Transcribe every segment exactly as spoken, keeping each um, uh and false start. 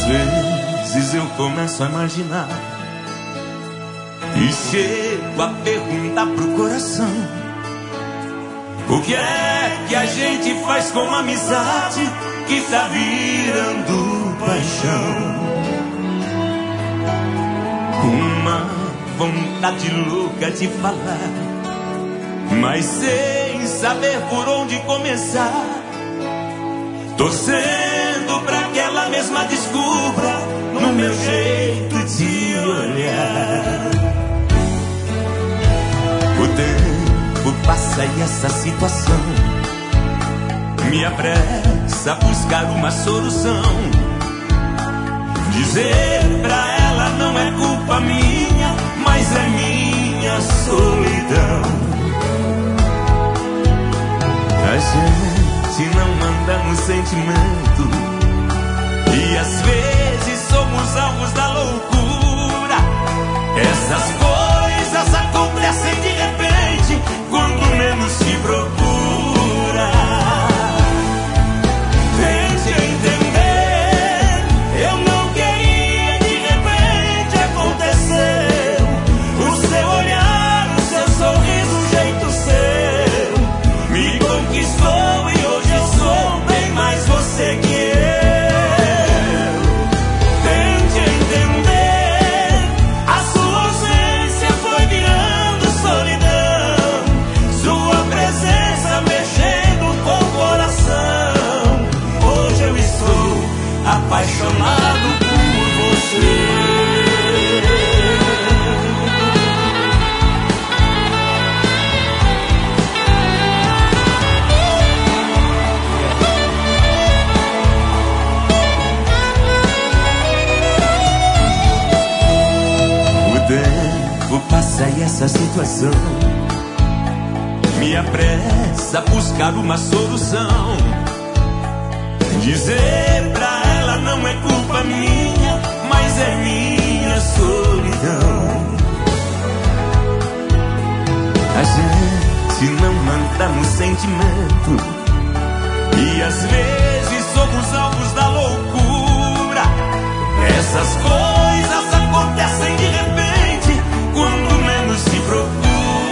vezes eu começo a imaginar e chego a perguntar pro coração: o que é que a gente faz com uma amizade que tá virando paixão? Uma vontade louca de falar, mas sem saber por onde começar, torcendo pra que ela mesma descubra no meu jeito de olhar. O tempo passa e essa situação me apressa a buscar uma solução. Dizer pra ela não é culpa minha, mas é minha solidão. A gente não anda no sentimento e às vezes somos alvos da loucura. Essas coisas acontecem de repente, quando menos se procura. Tente entender, eu não queria, de repente aconteceu. O seu olhar, o seu sorriso, o jeito seu me conquistou e hoje eu sou bem mais você que eu. Tente entender, a sua ausência foi virando solidão, sua presença mexendo com o coração. Hoje eu estou apaixonado por você. O tempo passa e essa situação me apressa a buscar uma solução. Dizer pra ela não é culpa minha, mas é minha solidão. A gente não anda no sentimento e às vezes somos alvos da loucura. Essas coisas acontecem de repente, quando menos se procura.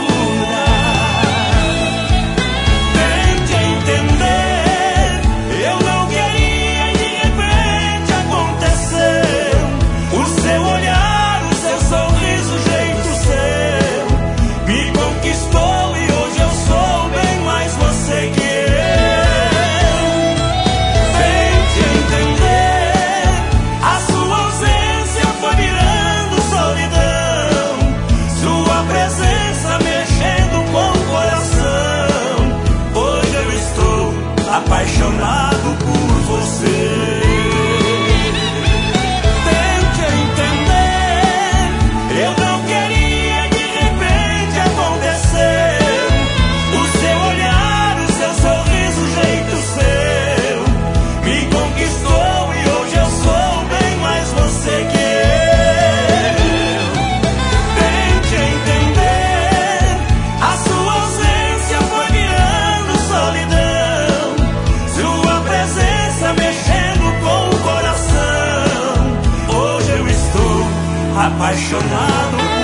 Tente entender, eu não queria e de repente aconteceu. O seu olhar, o seu sorriso, o jeito seu me conquistou e hoje eu sou bem mais você que eu. Tente entender, a sua ausência foi virando solidão, sua presença mexendo com o coração. Hoje eu estou apaixonado por você. Tente entender, eu não queria e de repente aconteceu. O seu olhar, o seu sorriso, o jeito seu me conquistou e hoje eu sou bem mais você que eu. Tente entender, a sua ausência foi virando solidão, sua presença mexendo com o coração. Hoje eu estou apaixonado